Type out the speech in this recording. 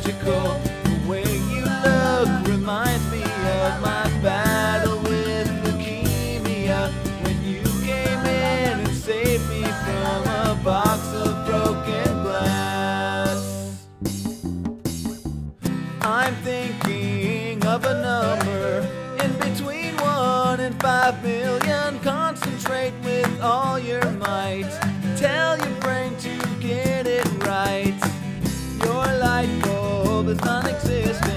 magical. The way you look reminds me of my battle with leukemia, when you came in and saved me from a box of broken glass. I'm thinking of a number in between 1 and 5 million. Concentrate with all your might. Tell your brain to get it right. Your light bulb is non-existent.